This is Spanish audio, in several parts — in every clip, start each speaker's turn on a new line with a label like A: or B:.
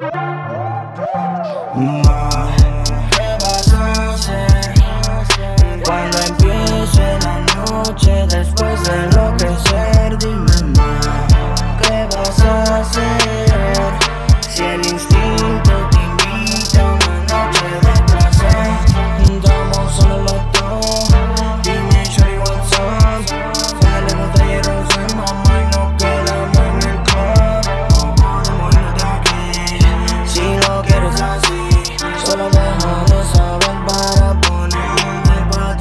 A: ¿Qué vas a hacer cuando empiece la noche después de enloquecer? Dime más, ¿qué vas a hacer si el instinto te invita a una noche de placer? Damos solo los dos, dime shorty what's up. Dale botelleros en mamá y nos quedamos en el club. O podemos irnos de aquí, si lo quieres así. Solo déjame saber para ponerme pa'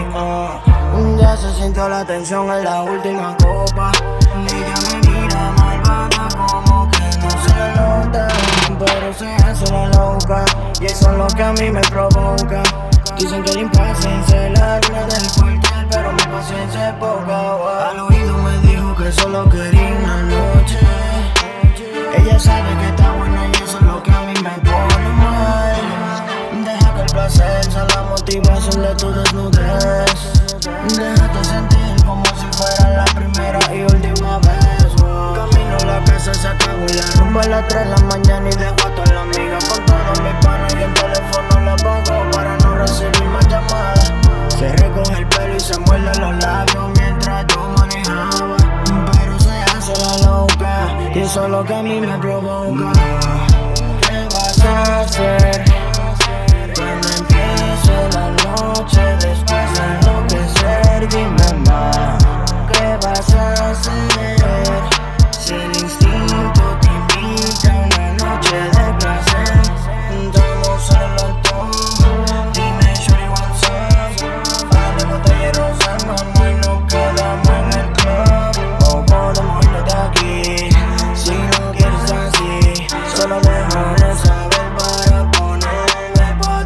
A: ti. Ya se sintió la tensión en la última copa. Ella me mira malvada como que no se nota, pero se hace la loca y eso es lo que a mí me provoca. Dicen que la impaciencia es la regla del cuartel, pero mi paciencia es poca. Al oído me dijo que solo quería una noche. Ella sabe que está buena y eso es lo que a mí me pone mal. Deja que el placer sea la motivación de tu desnudez. Déjate sentir como si fuera la primera y última vez. Camino a la casa, se acabó y la rumba a las 3 de la mañana y dejo a todas las amigas con todos mis panas y el teléfono la apago para no recibir más llamadas. Se recoge el pelo y se muerde los labios mientras yo manejaba, pero se hace la loca y eso es lo que a mí me provoca. ¿Qué vas a hacer cuando empiece la noche después de enloquecer? Dime más, ¿qué vas a hacer si el instinto te invita a una noche de placer? Damos solo dos, dime shorty what's up. Dale botelleros en mano y nos quedamos en el club. O podemos irnos de aquí, si no quieres así. Solo déjame saber para ponerme pa'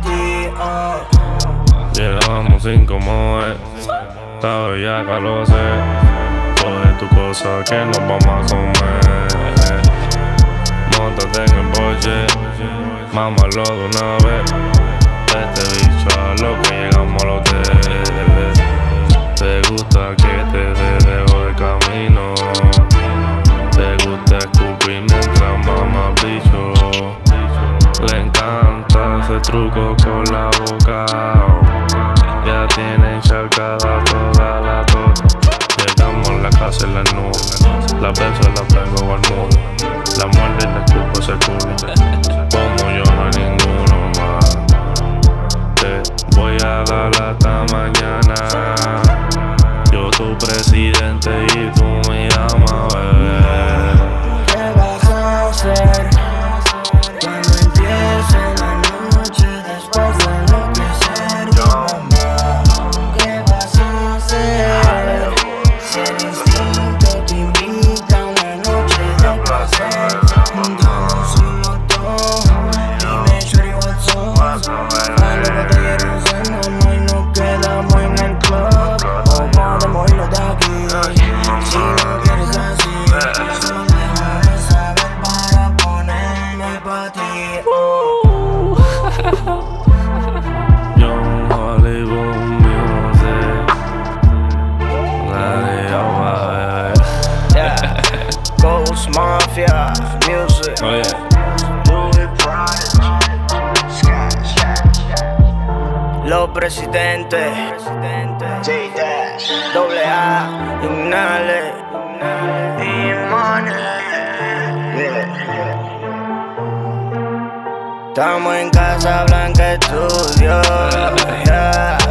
A: ti.
B: Llegamos sin como es, esta bellaca lo sé. Coge tu cosa que nos vamos a comer. Móntate en el boche, mámalo de una vez. Este bicho a lo que llegamos al hotel. Te gusta que te dejo de camino. Te gusta escupir mientras mamas bicho. Le encanta ese truco con la boca. Ya tiene encharcada toda la tota. Llegamos a la casa en la nube. La beso, la pego al mundo. La muerde y la escupo ese culo. Como yo no hay ninguno más. Te voy a dar hasta mañana. Yo tu presidente y tú me llamas, bebé.
A: ¿Qué vas a hacer cuando empiece la noche después de enloquecer? ¿Qué vas a hacer si el instinto te invita a una noche de placer? Damos solo dos, dime shorty what's up. Dale botelleros en mano y nos quedamos en el club. O podemos irnos de aquí, si no quieres así. Solo déjame saber para ponerme pa' ti.
B: Young Hollywood Music. Dale, agua, bebé.
A: Yeah, Ghost Mafia Music.
B: Oh yeah.
A: Los presidentes, Doble A, Ignale, Estamos en Casa Blanca Estudio. Yeah.